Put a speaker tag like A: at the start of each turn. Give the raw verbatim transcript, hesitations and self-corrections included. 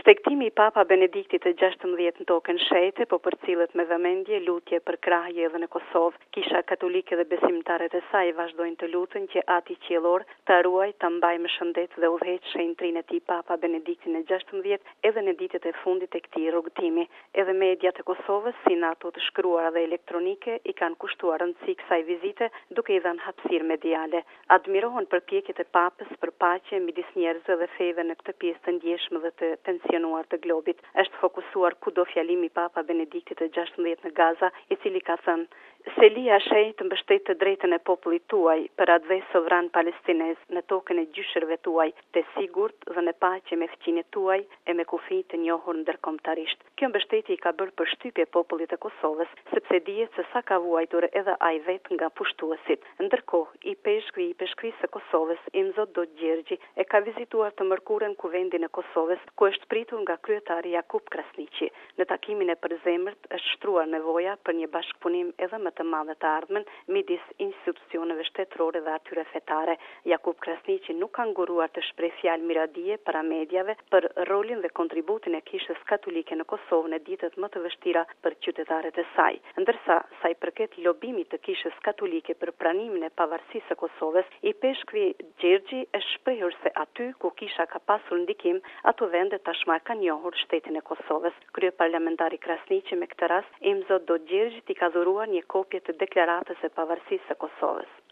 A: Respektimi i Papa Benediktit të gjashtëmbëdhjetë në tokën shete, po përcillet me vëmendje lutje për krahje edhe në Kosovë. Kisha katolike dhe besimtarët e saj vazhdojnë të lutën që Ati qiellor ta ruaj, ta mbajë me shëndet dhe udhëheq shenjtrinë e tij Papa Benediktin e gjashtëmbëdhjetë edhe në ditët e fundit të këtij rrugëtimi. Edhe mediat e Kosovës, si në ato të shkruara dhe elektronike, i kanë kushtuar rëndësi kësaj vizite, duke i dhënë hapësirë mediale. Admirohen përpjekjet e Papës për paqe midis njerëzve dhe feve në këtë pjesë të ndjeshme dhe të tensionuar të globit. Është fokusuar kudo fjalimi Papa Benediktit të gjashtëmbëdhjetë në Gaza, i cili ka thënë: Selia shej të mbështet të drejtën e popullit tuaj për atë dhe sovran palestinez në tokën e gjyshërve tuaj, të sigurt dhe në paqe me fëqinjet tuaj e me kufi të njohur ndërkombëtarisht. Kjo mbështetje i ka bërë përshtypje popullit të Kosovës, sepse dihet se sa ka vuajtur edhe ai vet nga pushtuesit. Ndërkohë, i peshkvi i peshkvisë së Kosovës, Imzot Do Gjergji, e ka vizituar të mërkurën kuvendin e Kosovës, ku është pritur nga kryetari Jakub Krasniqi. Në takimin e përzemërt është shtruar nevoja për një bashkëpunim edhe më të madhe të ardhmen midis institucioneve shtetërore dhe atyre fetare. Jakub Krasniqi nuk ka nguruar të shpreh fjalë miradije para mediave për rolin dhe kontributin e Kishës Katolike në Kosovë në ditët më të vështira për qytetarët e saj. Ndërsa sa i përket lobimit të Kishës Katolike për pranimin e pavarësisë së Kosovës, i peshkvi Gjergji është shprehur se aty ku Kisha ka pasur ndikim, ato vende tashmë kanë njohur shtetin e Kosovës. Kryeparlamentari Krasniqi me këtë rast, Imzot Do Gjergji i ka dhuruar një kopje të deklaratës së pavarësisë së Kosovës.